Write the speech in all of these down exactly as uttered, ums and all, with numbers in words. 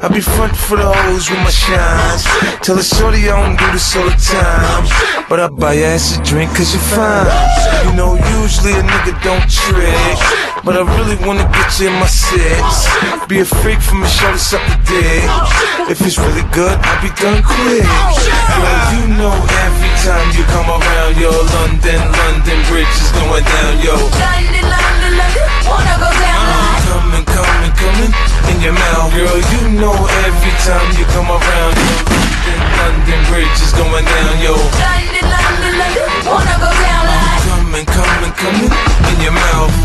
I be front for the hoes with my shines. Tell a shorty I don't do this all the time, but I buy your ass a drink cause you're fine. You know usually a nigga don't trick, but I really wanna get you in my six. Be a freak from a shoulder, suck a dick. If it's really good, I'll be done quick. Girl, you know every time you come around, yo, London, London Bridge is going down, yo. London, London, London, wanna go down. I'm coming, coming, coming in your mouth. Girl, you know every time you come around, yo, London, London Bridge is going down, yo. London, London, London, wanna go down. I'm coming, coming, coming in your mouth.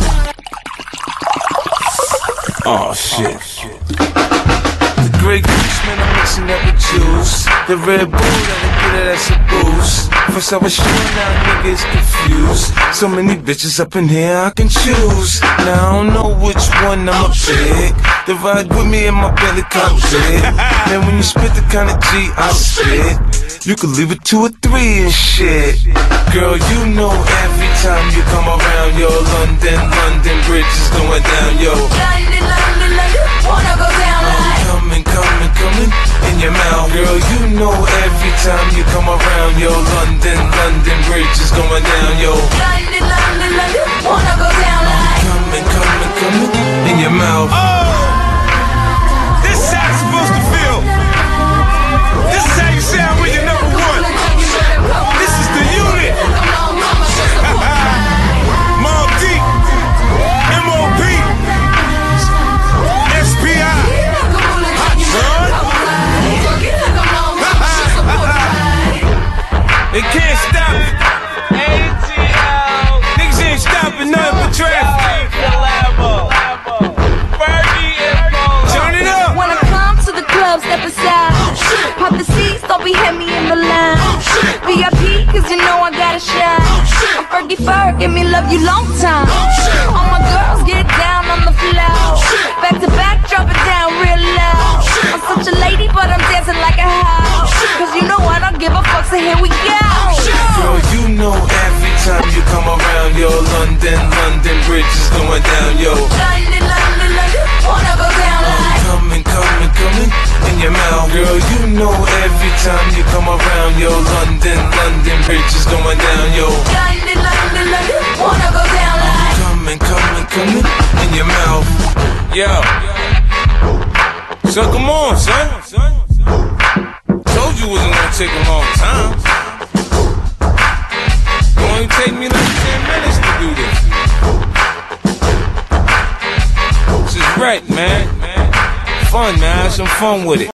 Oh shit. The Grey Goose, man, I'm mixing that with juice. The Red Bull, that'll get it as a boost. First I was sure, now niggas confused. So many bitches up in here I can choose. Now I don't know which one I'ma pick. They ride with me in my belly cockpit. Man, when you spit the kind of G I spit, you could leave it two or three and shit. Girl, you know every time you come around, yo, London, London Bridge is going down, yo. London, London, London, wanna go down. I'm coming, coming, coming in your mouth. Girl, you know every time you come around, yo, London, London Bridge is going down, yo. London, London, London, wanna go down. I'm coming, coming, coming in your mouth. Oh, this is how it's supposed to feel. This is how you sound when you're number one. This is the unit. Mobb Deep, M O P, S P I, Hot Son. They can't stop it. Niggas ain't stopping nothing but traffic. Turn it up. When I come to the club, step aside. Pop the seats, don't be hit me in the line. V I P, cause you know I gotta shine. I'm Fergie Ferg, give me love you long time. All my girls get down on the floor. Back to back, drop it down real loud. I'm such a lady, but I'm dancing like a house. Cause you know I don't give a fuck, so here we go. Girl, you know every time you come around, yo, London, London Bridge is going down, yo. London, London, London, wanna go down. I'm coming, coming, coming in your mouth. Girl, you know every time you come around, yo, London, London Bridge is going down, yo. London, London, London, wanna go down. I'm coming, coming, coming in your mouth. Yo, suck 'em on, son. Told you it wasn't gonna take a long time. It only take me like ten minutes to do this. This is right, man. Fun, man. Have some fun with it.